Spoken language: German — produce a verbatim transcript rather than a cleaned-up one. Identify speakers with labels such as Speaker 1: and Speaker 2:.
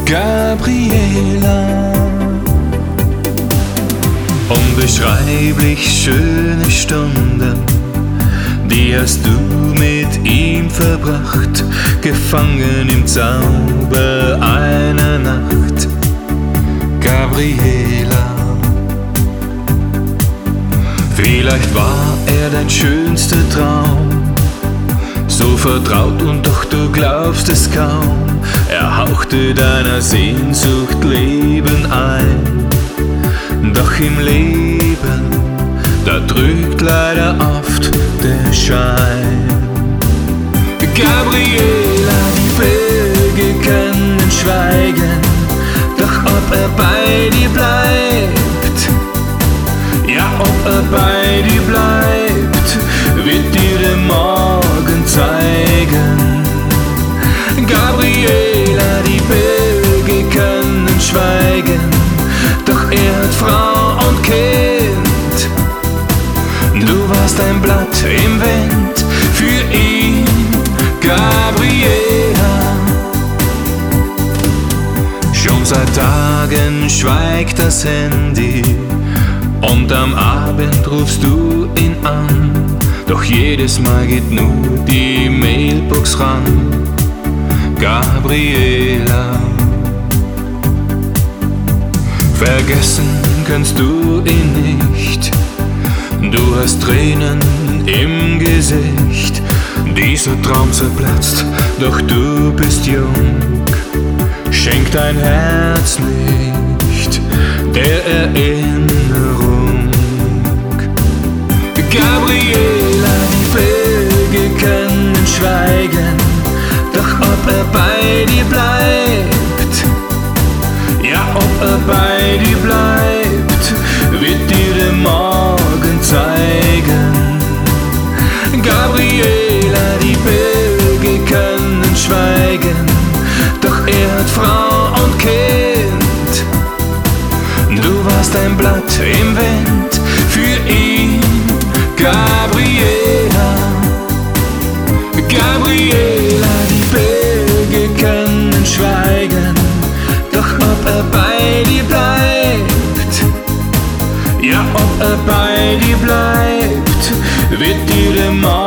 Speaker 1: Gabriela. Unbeschreiblich schöne Stunden, die hast du mit ihm verbracht, gefangen im Zauber einer Nacht. Gabriela, vielleicht war er dein schönster Traum, so vertraut und doch du glaubst es kaum. Er hauchte deiner Sehnsucht Leben ein, doch im Leben, da trügt leider oft der Schein. Gabriela, die Vögel können schweigen, doch ob er bei dir bleibt, ja ob er bei dir bleibt, wird dir der Morgen zeigen. Gabriela, die Vögel können schweigen, doch er hat Frau und Kind. Du warst ein Blatt im Wind für ihn, Gabriela. Schon seit Tagen schweigt das Handy und am Abend rufst du ihn an, doch jedes Mal geht nur die Mailbox ran. Gabriela, vergessen kannst du ihn nicht, du hast Tränen im Gesicht, dieser Traum zerplatzt, doch du bist jung. Schenk dein Herz nicht der Erinnerung. Gabriela, die Vögel können schweigen, doch ob er bei dir bleibt, ja ob er bei dir bleibt, wird dir der Morgen zeigen. Gabriela, die Vögel können schweigen, doch er hat Frau und Kind. Du warst ein Blatt im Wind für ihn, Gabriela. Gabriela, die Vögel können schweigen, doch ob er bei dir bleibt, ja ob er bei dir bleibt, wird dir der Morgen